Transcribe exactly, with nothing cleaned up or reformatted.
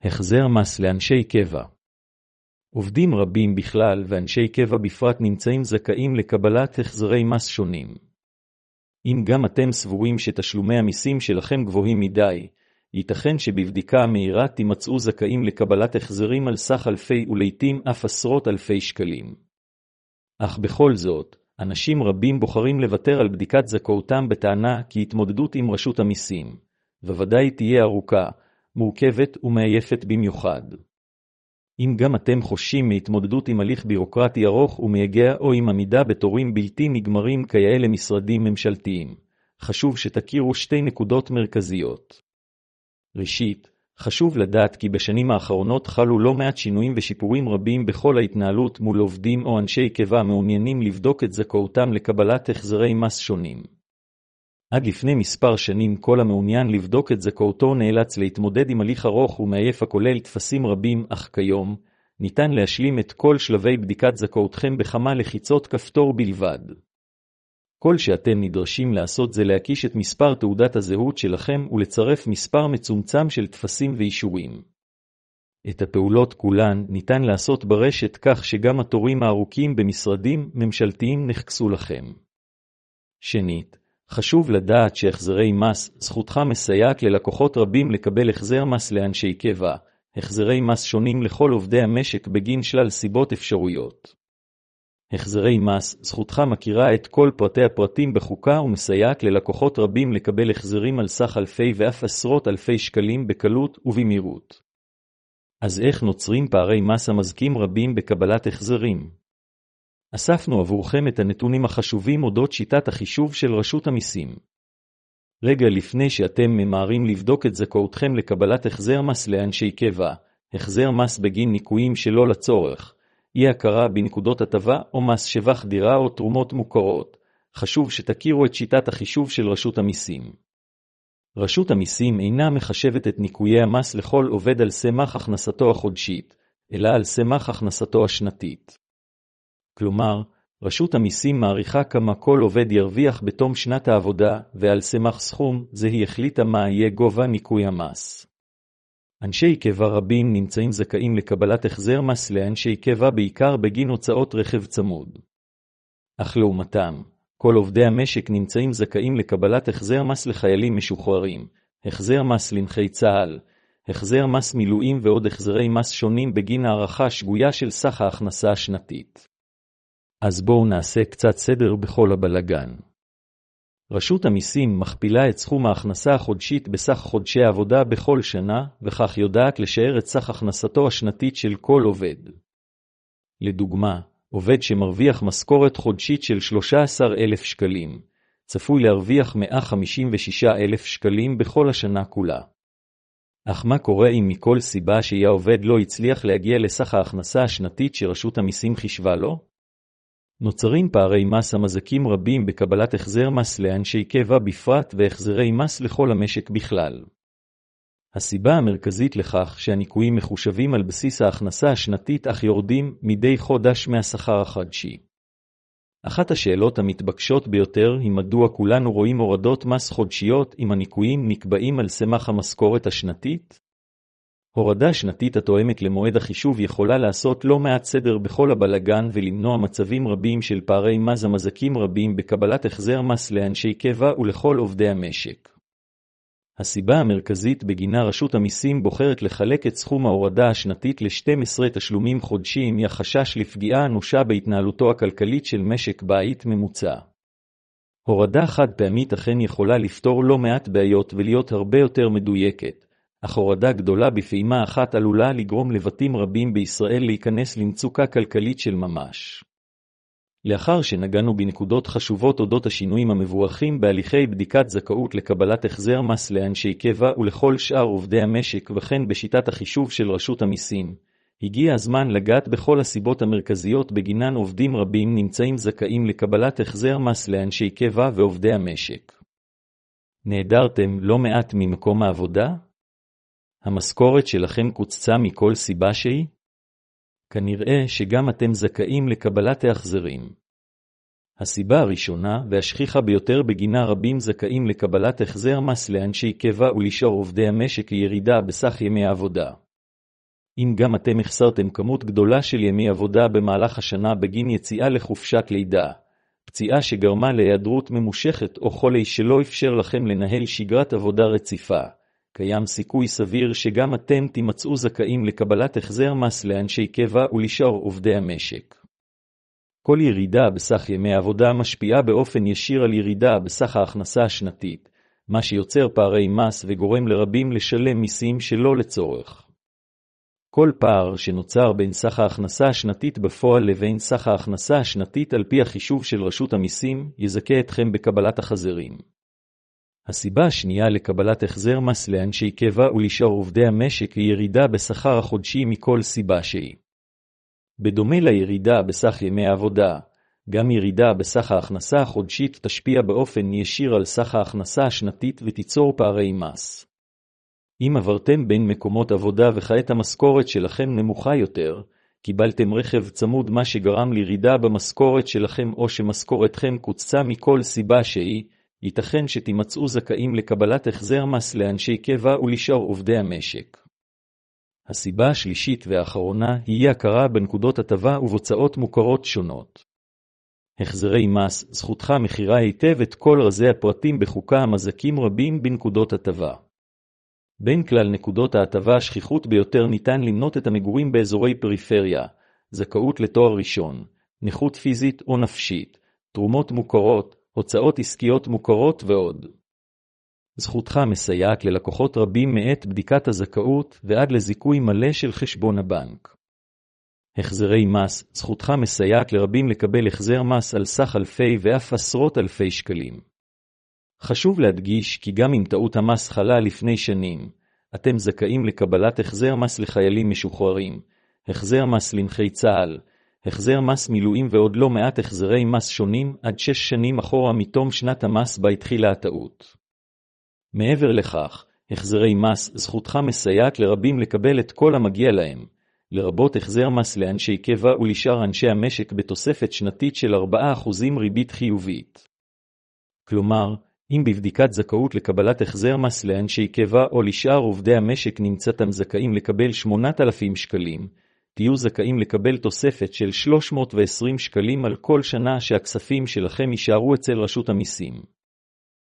החזר מס לאנשי קבע. עובדים רבים בכלל ואנשי קבע בפרט נמצאים זכאים לקבלת החזרי מס שונים. אם גם אתם סבורים שתשלומי המיסים שלכם גבוהים מדי, ייתכן שבבדיקה מהירה תימצאו זכאים לקבלת החזרים על סך אלפי ולעיתים אף עשרות אלפי שקלים. אך בכל זאת, אנשים רבים בוחרים לוותר על בדיקת זכאותם בטענה כי התמודדות עם רשות המיסים, בוודאי תהיה ארוכה, מורכבת ומעייפת במיוחד. אם גם אתם חוששים מהתמודדות עם הליך בירוקרטי ארוך ומייגע או עם עמידה בתורים בלתי נגמרים כיאה למשרדים ממשלתיים, חשוב שתכירו שתי נקודות מרכזיות. ראשית, חשוב לדעת כי בשנים האחרונות חלו לא מעט שינויים ושיפורים רבים בכל ההתנהלות מול עובדים או אנשי קבע מעוניינים לבדוק את זכאותם לקבלת החזרי מס שונים. עד לפני מספר שנים כל המעוניין לבדוק את זכאותו נאלץ להתמודד עם הליך ארוך ומעייף הכולל תפסים רבים, אך כיום ניתן להשלים את כל שלבי בדיקת זכאותכם בכמה לחיצות כפתור בלבד. כל שאתם נדרשים לעשות זה להקיש את מספר תעודת הזהות שלכם ולצרף מספר מצומצם של תפסים ואישורים. את הפעולות כולן ניתן לעשות ברשת כך שגם התורים הארוכים במשרדים ממשלתיים נחקסו לכם. שנית, חשוב לדעת שהחזרי מס, זכותך מסייעת ללקוחות רבים לקבל החזר מס לאנשי קבע, החזרי מס שונים לכל עובדי המשק בגין שלל סיבות אפשרויות. החזרי מס, זכותך מכירה את כל פרטי הפרטים בחוקה ומסייעת ללקוחות רבים לקבל החזרים על סך אלפי ואף עשרות אלפי שקלים בקלות ובמהירות. אז איך נוצרים פערי מס המזכים רבים בקבלת החזרים? אספנו עבורכם את הנתונים החשובים אודות שיטת החישוב של רשות המיסים. רגע לפני שאתם ממהרים לבדוק את זכאותכם לקבלת החזר מס לאנשי קבע, החזר מס בגין ניכויים שלא לצורך, אי הכרה בנקודות הטבה או מס שבח דירה או תרומות מוכרות, חשוב שתכירו את שיטת החישוב של רשות המיסים. רשות המיסים אינה מחשבת את ניכויי המס לכל עובד על סמך הכנסתו החודשית, אלא על סמך הכנסתו השנתית. כלומר, רשות המיסים מעריכה כמה כל עובד ירוויח בתום שנת העבודה, ועל סמך סכום זה היא החליטה מה יהיה גובה ניכוי המס. אנשי קבע רבים נמצאים זכאים לקבלת החזר מס לאנשי קבע בעיקר בגין הוצאות רכב צמוד. אך לעומתם, כל עובדי המשק נמצאים זכאים לקבלת החזר מס לחיילים משוחררים, החזר מס לנכי צה"ל, החזר מס מילואים ועוד החזרי מס שונים בגין הערכה שגויה של סך ההכנסה השנתית. אז בואו נעשה קצת סדר בכל הבלגן. רשות המיסים מכפילה את סכום ההכנסה החודשית בסך חודשי העבודה בכל שנה, וכך יודעת לשער את סך הכנסתו השנתית של כל עובד. לדוגמה, עובד שמרוויח משכורת חודשית של שלושה עשר אלף שקלים, צפוי להרוויח מאה חמישים ושישה אלף שקלים בכל השנה כולה. אך מה קורה אם מכל סיבה שהיא העובד לא הצליח להגיע לסך ההכנסה השנתית שרשות המיסים חישבה לו? נוצרים פערי מס המזכים רבים בקבלת החזר מס לאנשי קבע בפרט והחזרי מס לכל המשק בכלל. הסיבה המרכזית לכך שהניכויים מחושבים על בסיס ההכנסה השנתית אך יורדים מדי חודש מהשכר החודשי. אחת השאלות המתבקשות ביותר היא מדוע כולנו רואים הורדות מס חודשיות אם הניכויים נקבעים על סמך המשכורת השנתית? הורדה שנתית התואמת למועד החישוב יכולה לעשות לא מעט סדר בכל הבלגן ולמנוע מצבים רבים של פערי מס המזכים רבים בקבלת החזר מס לאנשי קבע ולכל עובדי המשק. הסיבה המרכזית בגינה רשות המיסים בוחרת לחלק את סכום ההורדה השנתית ל-שנים עשר תשלומים חודשיים היא החשש לפגיעה אנושה בהתנהלותו הכלכלית של משק בית ממוצע. הורדה חד פעמית אכן יכולה לפתור לא מעט בעיות ולהיות הרבה יותר מדויקת. אך הורדה גדולה בפעימה אחת עלולה לגרום לבתים רבים בישראל להיכנס למצוקה כלכלית של ממש. לאחר שנגענו בנקודות חשובות אודות השינויים המבורכים בהליכי בדיקת זכאות לקבלת החזר מס לאנשי קבע ולכל שאר עובדי המשק וכן בשיטת החישוב של רשות המיסים, הגיע הזמן לגעת בכל הסיבות המרכזיות בגינן עובדים רבים נמצאים זכאים לקבלת החזר מס לאנשי קבע ועובדי המשק. נעדרתם לא מעט ממקום העבודה? המשכורת שלכם קוצצה מכל סיבה שהיא? כנראה שגם אתם זכאים לקבלת ההחזרים. הסיבה הראשונה והשכיחה ביותר בגינה רבים זכאים לקבלת החזר מס לאנשי קבע ולשאר עובדי המשק היא ירידה בסך ימי העבודה. אם גם אתם החסרתם כמות גדולה של ימי עבודה במהלך השנה בגין יציאה לחופשת לידה, פציעה שגרמה להיעדרות ממושכת או חולי שלא אפשר לכם לנהל שגרת עבודה רציפה, קיים סיכוי סביר שגם אתם תימצאו זכאים לקבלת החזר מס לאנשי קבע ולשאר עובדי המשק. כל ירידה בסך ימי העבודה משפיעה באופן ישיר על ירידה בסך ההכנסה השנתית, מה שיוצר פערי מס וגורם לרבים לשלם מיסים שלא לצורך. כל פער שנוצר בין סך ההכנסה השנתית בפועל לבין סך ההכנסה השנתית על פי החישוב של רשות המיסים יזכה אתכם בקבלת החזרים. הסיבה השנייה לקבלת החזר מס לאנשי קבע ולשאר עובדי המשק היא ירידה בשכר החודשי מכל סיבה שהיא. בדומה לירידה בסך ימי העבודה, גם ירידה בסך ההכנסה החודשית תשפיע באופן ישיר על סך ההכנסה השנתית ותיצור פערי מס. אם עברתם בין מקומות עבודה וכעת המשכורת שלכם נמוכה יותר, קיבלתם רכב צמוד מה שגרם לירידה במשכורת שלכם או שמשכורתכם קוצצה מכל סיבה שהיא, ייתכן שתימצאו זכאים לקבלת החזר מס לאנשי קבע ולשאר עובדי המשק. הסיבה השלישית והאחרונה היא הכרה בנקודות הטבה ובהוצאות מוכרות שונות. החזרי מס, זכותך מכירה היטב את כל רזי הפרטים בחוקה המזכים רבים בנקודות הטבה. בין כלל נקודות ההטבה השכיחות ביותר ניתן למנות את המגורים באזורי פריפריה, זכאות לתואר ראשון, נכות פיזית או נפשית, תרומות מוכרות, הוצאות עסקיות מוכרות ועוד. זכותך מסייעת ללקוחות רבים מעת בדיקת הזכאות ועד לזיכוי מלא של חשבון הבנק. החזרי מס, זכותך מסייעת לרבים לקבל החזר מס על סך אלפי ואף עשרות אלפי שקלים. חשוב להדגיש כי גם אם טעות המס חלה לפני שנים, אתם זכאים לקבלת החזר מס לחיילים משוחררים, החזר מס לנכי צה"ל, החזר מס מילואים ועוד לא מעט החזרי מס שונים עד שש שנים אחורה מתום שנת המס בה התחילה הטעות. מעבר לכך, החזרי מס, זכותך מסייעת לרבים לקבל את כל המגיע להם, לרבות החזר מס לאנשי קבע ולשאר אנשי המשק בתוספת שנתית של ארבעה אחוז ריבית חיובית. כלומר, אם בבדיקת זכאות לקבלת החזר מס לאנשי קבע או לשאר עובדי המשק נמצאתם זכאים לקבל שמונת אלפים שקלים, תהיו זכאים לקבל תוספת של שלוש מאות ועשרים שקלים על כל שנה שהכספים שלכם יישארו אצל רשות המיסים.